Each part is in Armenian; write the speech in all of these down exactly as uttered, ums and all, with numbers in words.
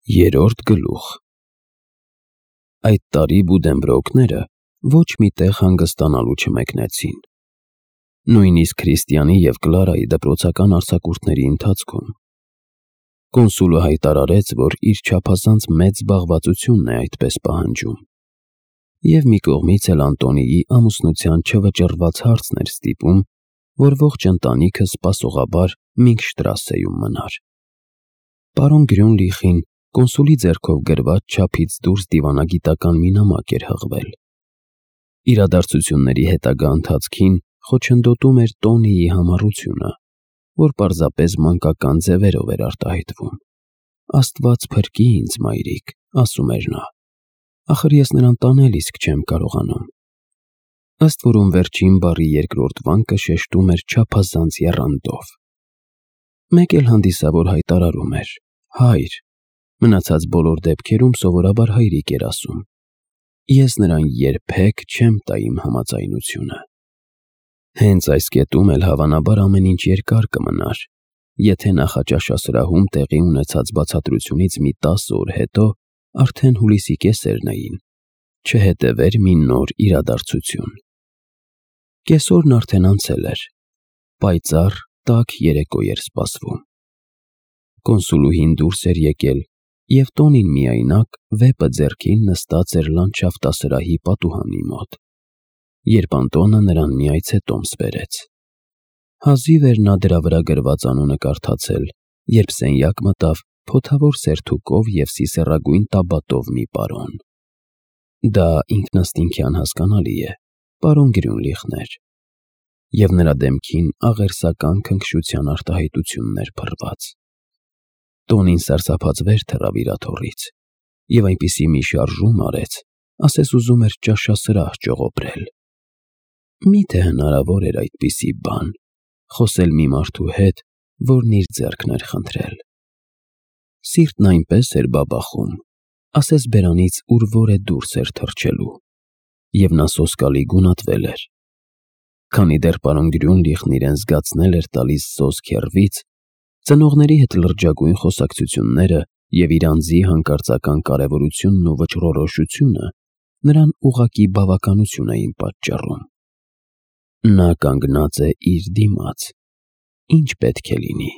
Երրորդ գլուխ։ Այդ տարի Բուդենբրոկները ոչ մի տեղ հանգստանալու չմեկնեցին։ Նույնիսկ Քրիստիանի և Կլարայի դպրոցական արձակուրդների ընթացքում։ Կոնսուլը հայտարարեց, որ իր չափազանց մեծ զբաղվածությունն է այդպես պահանջում։ Եվ մի կողմից էլ Անտոնիի ամուսնության չվճռված հարցն էր ստիպում, որ ողջ ընտանիքը սպասողաբար Մինգշտրասեում մնար։ Պարոն Գրյունլիխին կոնսուլի ձեռքով գրված չափից դուրս դիվանագիտական մի նամակ էր հղվել։ Իրադարձությունների հետագա ընթացքին խոչընդոտում էր Տոնիի համառությունը, որ պարզապես մանկական ձևերով էր արտահայտվում։ «Աստված փրկի ինձ, մայրիկ», ասում էր նա, «ախր ես նրան տանել իսկ չեմ կարողանում»։ Ըստ որում վերջին բառի երկրորդ վանկը շեշտում էր չափազանց եռանդով։ Մեկ էլ հանդիսավոր հայտարարում էր. «Հայր», մնացած բոլոր դեպքերում սովորաբար հայրիկ էր ասում, «ես նրան երբեք չեմ տա իմ համաձայնությունը»։ Հենց այս կետում էլ հավանաբար ամեն ինչ երկար կմնար, եթե նախաճաշասրահում տեղի ունեցած բացատրությունից մի տասը օր հետո, արդեն հուլիսի կեսերն էին, չհետևեր մի նոր իրադարձություն։ Կեսօրն արդեն անցել էր, պայծառ, տաք երեկո էր սպասվում։ Կոնսուլուհին դուրս էր եկել, և Տոնին միայնակ վեպը ձեռքին նստած էր լանդշաֆտասրահի պատուհանի մոտ, երբ Անտոնը նրան մի այցետոմս բերեց։ Հազիվ էր նա դրա վրա գրված անունը կարդացել, երբ սենյակ մտավ փոթավոր սերթուկով և սիսեռագույն տաբատով մի պարոն։ Դա ինքնըստինքյան հասկանալի է, պարոն Գրյունլիխն էր, և նրա դեմքին աղերսական քնքշության արտահայտությունն էր փռված։ Տոնին սարսափած վեր թռավ իր աթոռից և այնպիսի մի շարժում արեց, ասես ուզում էր ճաշասրահ ճողոպրել։ Մի՞թե հնարավոր էր այդպիսի բան՝ խոսել մի մարդու հետ, որն իր ձեռքն էր խնդրել։ Սիրտն այնպես էր բաբախում, ասես բերանից ուրվորե դուրս էր թռչելու, և նա սոսկալի գունատվել էր։ Քանի դեռ պարոն Գրյունլիխն իրեն զգացնել էր տալիս սոսկ հեռվից, ծնողների հետ լրջագույն խոսակցությունները և իր անձի հանկարծական կարևորությունն ու վճռորոշությունը նրան ուղղակի բավականություն էին պատճառում։ Նա կանգնած է իր դիմաց, ինչ պետք է լինի։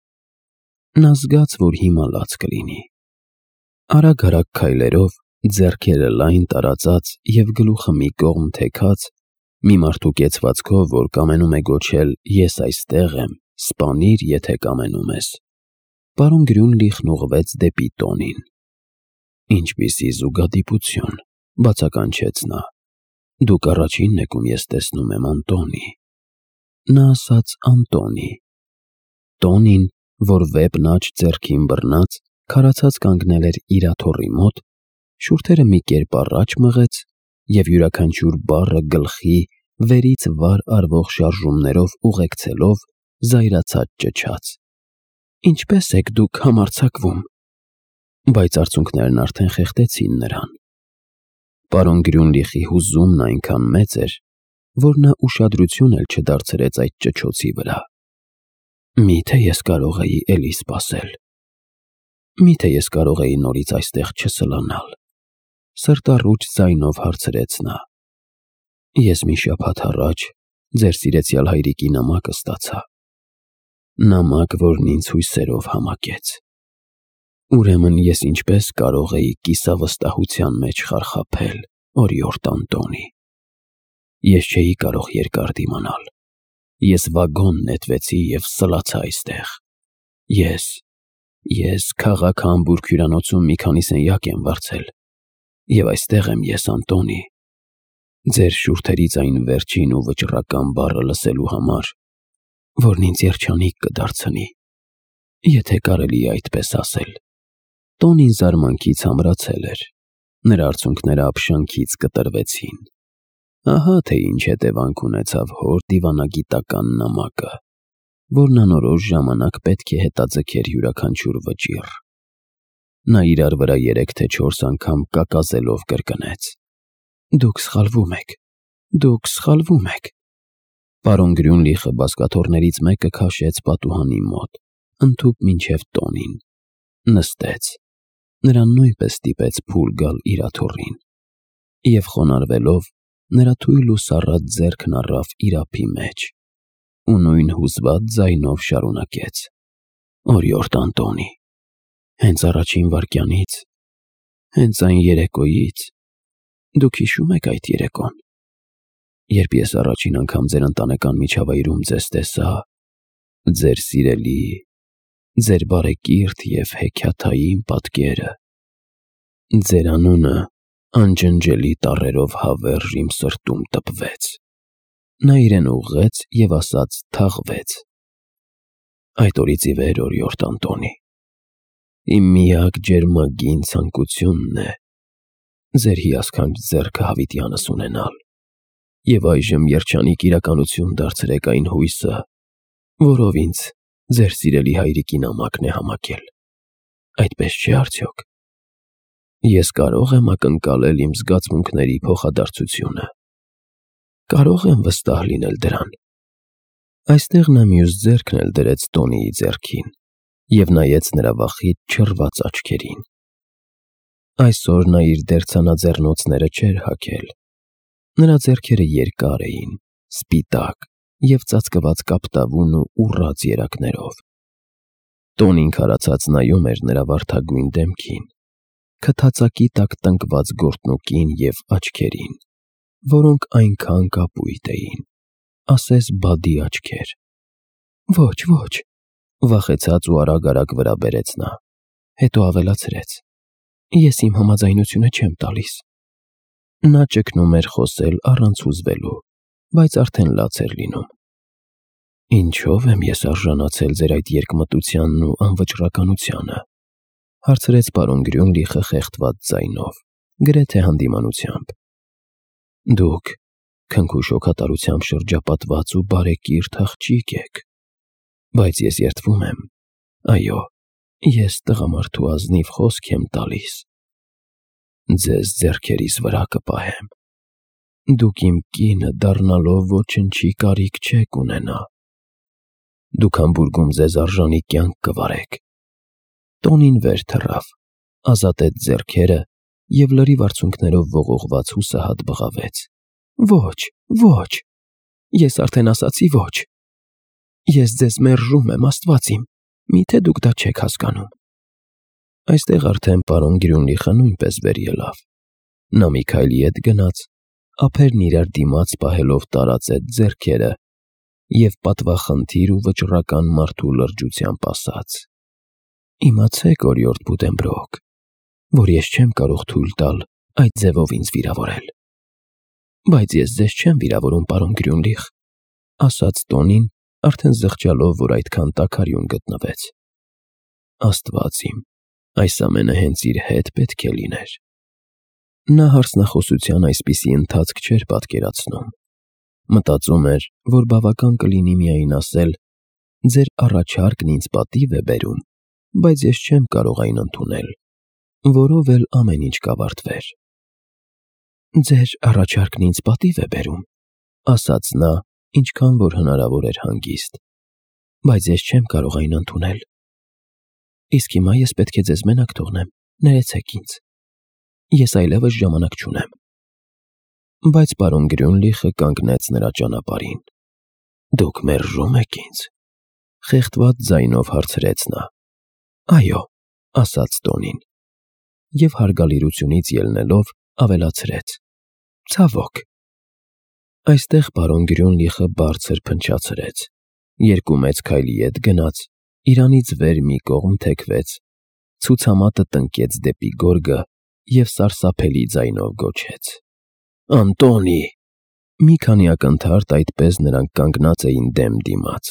Նա զգաց, որ հիմա լաց կլինի։ Արագ-արագ քայլերով, ձեռքերը լայն տարածած և գլուխը մի կողմ թեքած, մի մարդու կեցվածքով, որ կամենում է գոչել «Ես այստեղ եմ, սպանիր, եթե կամենում ես», պարոն Գրյունլիխն ուղղվեց դեպի Տոնին։ «Ինչպիսի զուգադիպություն», բացականչեց նա, «դուք առաջինն եք, ում ես տեսնում եմ, Անտոնի»։ Նա ասաց Անտոնի։ Տոնին, որ վեպն աջ ձեռքին բռնած, քարացած կանգնել էր իր աթոռի մոտ, շուրթերը մի կերպ առաջ մղեց և յուրաքանչյուր բառը գլխի վերից վար արվող շարժումներով ուղեկցելով, զայրացած ճչաց. «Ինչպե՞ս եք դուք համարձակվում»։ Բայց արցունքներն արդեն խեղդեցին նրան։ Պարոն Գրյունլիխի հուզումն այնքան մեծ էր, որ նա ուշադրություն էլ չդարձրեց այդ ճչոցի վրա։ Մի՞թե ես կարող էի էլի սպասել։ Մի՞թե ես կարող էի նորից այստեղ չսլանալ։ Սրտառուչ ձայնով հարցրեց նա։ Ես մի շաբաթ առաջ ձեր սիրեցյալ հայրիկի նամակը ստացա։ Նամակ, որն ինձ հույսերով համակեց։ Ուրեմն ես ինչպես կարող էի կիսավստահության մեջ խարխափել, օրիորդ Անտոնի։ Ես չէի կարող երկար դիմանալ։ Ես վագոն նետվեցի և սլացա այստեղ։ Ես, ես քաղաք Համբուրգ հյուրանոցում մի քանի սենյակ եմ վարձել, և այստեղ եմ ես, Անտոնի, ձեր շուրթերից այն վերջին ու վճռական բառը լսելու համար, որն ինձ երջանիկ կդարձնի, եթե կարելի է այդպես ասել։ Տոնին զարմանքից ամրացել էր, նրա արցունքները ապշանքից կտրվեցին։ Ահա թե ինչ հետևանք ունեցավ հոր դիվանագիտական նամակը, որն անորոշ ժամանակ պետք է հետաձգեր յուրաքանչյուր վճիռ։ Նա իրար վրա երեք թե չորս անգամ կակազելով կրկնեց. «Դուք սխալվում եք, դուք սխալվում եք»։ Պարոն Գրյունլիխը բազկաթոռներից մեկը քաշեց պատուհանի մոտ, ընդհուպ մինչև Տոնին, նստեց, նրան նույնպես ստիպեց փուլ գալ իր աթոռին, և խոնարհվելով, նրա թույլ ու սառած ձեռքն առավ իր ափի մեջ ու նույն հուզված ձայնով շարունակեց. «Օրիորդ Անտոնի, հենց առաջին վայրկյանից, հենց այն երեկոյից, դուք հիշո՞ւմ եք այդ երեկոն, երբ ես առաջին անգամ ձեր ընտանեկան միջավայրում ձեզ տեսա, ձեր սիրելի, ձեր բարեկիրթ և հեքիաթային պատկերը, ձեր անունը անջնջելի տառերով հավերժ իմ սրտում տպվեց»։ Նա իրեն ուղղեց և ասաց թաղվեց. «Այդ օրից ի վեր, օրիորդ Անտոնի, իմ միակ ջերմագին ցանկությունն է ձեր հիասքանչ ձեռքը հավիտյանս ունենալ, և այժմ երջանիկ իրականություն դարձրեք այն հույսը, որով ինձ ձեր սիրելի հայրիկի նամակն է համակել։ Այդպես չէ՞ արդյոք։ Ես կարո՞ղ եմ ակնկալել իմ զգացմունքների փոխադարձությունը, կարո՞ղ եմ վստահ լինել դրան»։ Այստեղ նա մյուս ձեռքն էլ դրեց Տոնիի ձեռքին և նայեց նրա վախից չռված աչքերին։ Այսօր նա իր դերձանաձեռնոցները չէր հագել։ Նրա ձեռքերը երկար էին, սպիտակ և ծածկված կապտավուն ու ուռած երակներով։ Տոնին քարացած նայում էր նրա վարդագույն դեմքին, քթածակի տակ տնկված գորտնուկին և աչքերին, որոնք այնքան կապույտ էին, ասես բադի աչքեր։ «Ոչ, ոչ», վախեցած ու արագ-արագ վրա բերեց նա, հետո ավելացրեց. «Ես իմ համաձայնությունը չեմ տալիս»։ Նա ճգնում էր խոսել առանց հուզվելու, բայց արդեն լաց էր լինում։ «Ինչո՞վ եմ ես արժանացել ձեր այդ երկմտությանն ու անվճռականությանը», հարցրեց պարոն Գրյունլիխը խեղդված ձայնով, գրեթե հանդիմանությամբ։ «Դուք քնքուշ հոգատարությամբ շրջապատված ու բարեկիրթ աղջիկ եք, բայց ես երդվում եմ, այո, ես տղամարդու ազնիվ խոսք եմ տալիս, ձեզ ձեռքերիս վրա կպահեմ։ Դուք իմ կինը դառնալով ոչնչի կարիք չեք ունենա։ Դուք Համբուրգում ձեզ արժանի կյանք կվարեք»։ Տոնին վեր թռավ, ազատեց ձեռքերը և լրիվ արցունքներով ողողված հուսահատ բղավեց. «Ոչ, ոչ, ես արդեն ասացի ոչ։ Ես ձեզ մերժում եմ, Աստված իմ, միթե դուք դա չեք հասկանում»։ Այստեղ արդեն պարոն Գրյունլիխը նույնպես վեր ելավ։ Նա մի քայլի ետ գնաց, ափերն իրար դիմաց պահելով տարածեց ձեռքերը և պատվախնդիր ու վճռական մարդու լրջությամբ ասաց. «Իմացեք, օրիորդ Բուդենբրոկ, որ ես չեմ կարող թույլ տալ այդ ձևով ինձ վիրավորել»։ «Բայց ես ձեզ չեմ վիրավորում, պարոն Գրյունլիխ», ասաց Տոնին, արդեն զղջալով, որ այդքան տաքարյուն գտնվեց։ Աստված իմ, այս ամենը հենց իր հետ պետք է լիներ։ Նա հարցնախոսության այսպիսի ընթացք չէր պատկերացնում։ Մտածում էր, որ բավական կլինի միայն ասել. «Ձեր առաջարկն ինձ պատիվ է բերում, բայց ես չեմ կարող այն ընդունել, որով էլ ամեն ինչ կավարտվեր»։ «Ձեր առաջարկն ինձ պատիվ է բերում», ասաց նա, ինչքան որ հնարավոր էր հանգիստ, «բայց ես չեմ կարող այն ընդունել։ Իսկ հիմա ես պետք է ձեզ մենակ թողնեմ, ներեցեք ինձ, ես այլևս ժամանակ չունեմ»։ Բայց պարոն Գրյունլիխը կանգնեց նրա ճանապարհին։ «Դուք մերժում եք ինձ», խեղդված ձայնով հարցրեց նա։ «Այո», ասաց Տոնին, և հարգալիրությունից ելնելով ավելացրեց. «Ցավոք»։ Այստեղ պարոն Գրյունլիխը բարձր փնչացրեց, երկու մեծ քայլի ետ գնաց, իրանից վեր մի կողմ թեքվեց, ցուցամատը տնկեց դեպի գորգը և սարսափելի ձայնով գոչեց. «Անտոնի»։ Մի քանի ակնթարթ այդպես նրանք կանգնած էին դեմ դիմաց։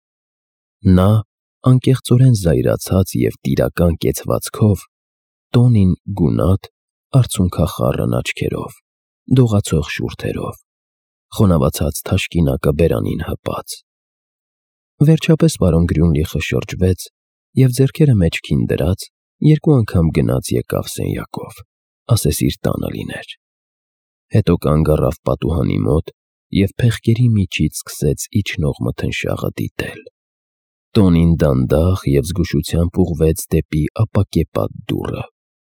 Նա անկեղծորեն զայրացած և տիրական կեցվածքով, Տոնին գունատ, արցունքախառն աչքերով, դողացող շուրթերով, խոնավացած թաշկինակը բերանին հպած։ Վերջապես պարոն Գրյունլիխը շրջվեց և ձեռքերը մեջքին դրած երկու անգամ գնաց եկավ սենյակով, ասես իր տանը լիներ։ Հետո կանգ առավ պատուհանի մոտ և փեղկերի միջից սկսեց իջնող մթնշաղը դիտել։ Տոնին դանդաղ և զգուշությամբ ուղղվեց դեպի ապակեպատ դուռը։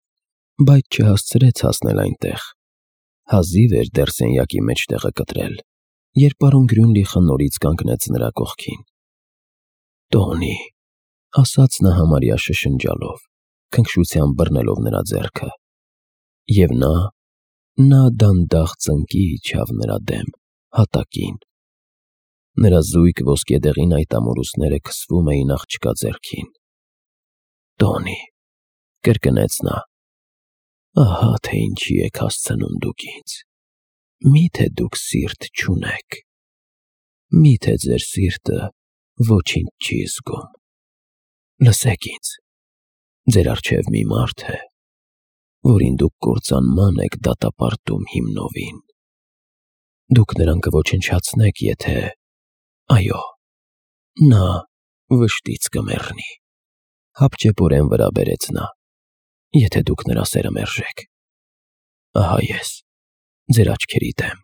բայց չհասցրեց հասնել այնտեղ։ Հազիվ էր դեռ սենյակի մեջ տեղը կտրել, երբ պարոն Գրյունլիխը նորից կանգնեց նրա կողքին։ «Տոնի», ասաց նա համարյա շշնջալով, քնքշությամբ բռնելով նրա ձեռքը, և նա, նա դանդաղ ծնկի իջավ նրա դեմ, հատակին։ Նրա զույգ ոսկեդեղին այդ ամորուսները քսվում էին աղջկա ձեռքին։ «Տոնի», կրկնեց նա, ահա թե ինչի եք հասցնում դուք ինձ, մի՞թե դուք սիրտ չունեք, մի՞թե ձեր սիրտը ոչինչ չի զգում։ Լսեք ինձ, ձեր առջև մի մարդ է, որին դուք կործանման եք դատապարտում հիմնովին։ Դուք նրան կոչնչացնեք, եթե… այո, նա վշտից կմեռնի, հապճեպորեն վրա բերեց նա, եթե դուք նրա սերը մերժեք։ Ահա ես, ձեր աչքերի դեմ։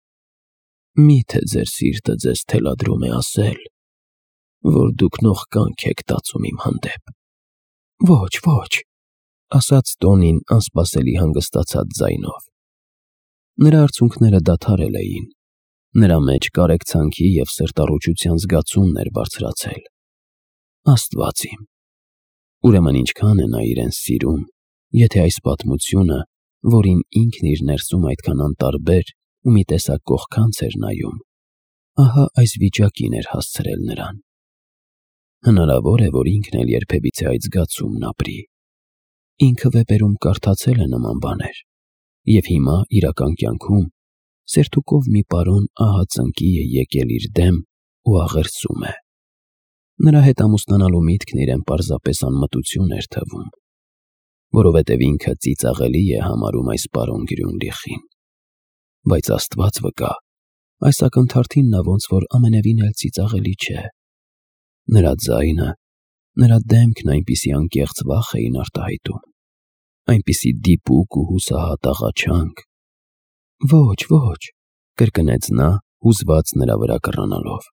Մի՞թե ձեր սիրտը ձեզ թելադրում է ասել, որ դուք նողկանք եք տածում իմ հանդեպ։ Ոչ, ոչ, ասաց Տոնին անսպասելի հանգստացած ձայնով։ Նրա արցունքները դադարել էին, նրա մեջ կարեկցանքի և սրտառուչության զգացումն էր բարձրացել։ Աստված իմ, ուրեմն ինչքան է նա իրեն սիրում, եթե այս պատմությունը, որին ինքն իր ներսում այդքան անտարբեր ու մի տեսակ կողքանց էր նայում, ահա այս վիճակին էր հասցրել նրան։ Հնարավոր է, որ ինքն էլ երբևիցե այդ զգացումն ապրի։ Ինքը վեպերում կարդացել է նման բաներ, և հիմա իրական կյանքում սերթուկով մի պարոն ահա ծնկի է եկել իր դեմ ու աղերսում է։ Նրա հետ ամուսնանալու միտքն իրեն պարզապես անմտություն էր թվում, որովհետև ինքը ծիծաղելի է համարում այս պարոն Գրյունլիխին։ Բայց Աստված վկա, այս ակնթարթին նա ոնց որ ամենևին էլ ծիծաղելի չէ։ Նրա ձայնը, նրա դեմքն այնպիսի անկեղծ վախ էին արտահայտում, այնպիսի դիպուկ ու հուսահատ աղաչանք։ Ոչ, ոչ, կրկնեց նա, հուզված նրա վրա կռանալով։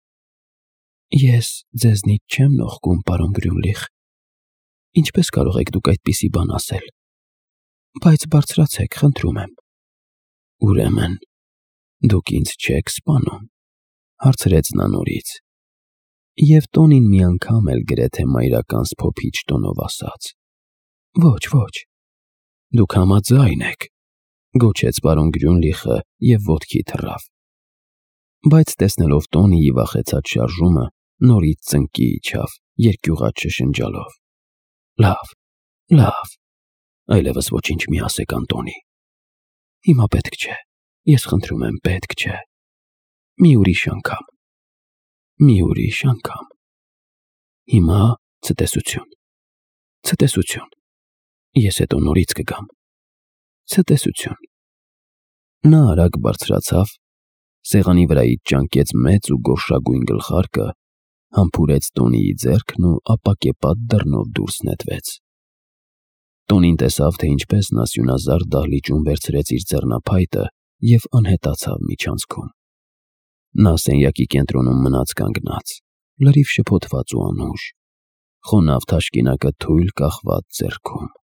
Ես ձեզնից չեմ նողկում, պարոն Գրյունլիխ, ինչպես կարող եք դուք այդպիսի բան ասել, բայց բարձրացեք, խնդրում եմ։ Ուրեմն դուք ինձ չեք սպանում, հարցրեց նա նորից, և Տոնին մի անգամ էլ գրեթե մայրական սփոփիչ տոնով ասաց. Ոչ, ոչ, դուք համաձայն եք, գոչեց պարոն Գրյունլիխը և ոտքի թռավ։ Բայց տեսնելով Տոնիի վախեցած շարժումը, նորից ծնկի իջավ, երկյուղած շշնջալով. Լավ, լավ, այլևս ոչինչ մի ասեք Անտոնի։ Հիմա պետք չէ, ես խնդրում եմ, պետք չէ։ Մի ուրիշ անգամ, մի ուրիշ անգամ։ Հիմա ցտեսություն, ցտեսություն, ես հետո նորից կգամ, ցտեսություն։ Նա արագ բարձրացավ, սեղանի վրայից ճանկեց մեծ ու գորշագույն գլխարկը, համբուրեց Տոնիի ձեռքն ու ապակեպատ դռնով դուրս նետվեց։ Տոնին տեսավ, թե ինչպես նա սյունազարդ դահլիճում վերցրեց իր ձեռնափայտը և անհետացավ միջանցքում։ Նա սենյակի կենտրոնում մնաց կանգնած, լրիվ շփոթված ու անուշ, խոնավ թաշկինակը թույլ կախված ձեռքում։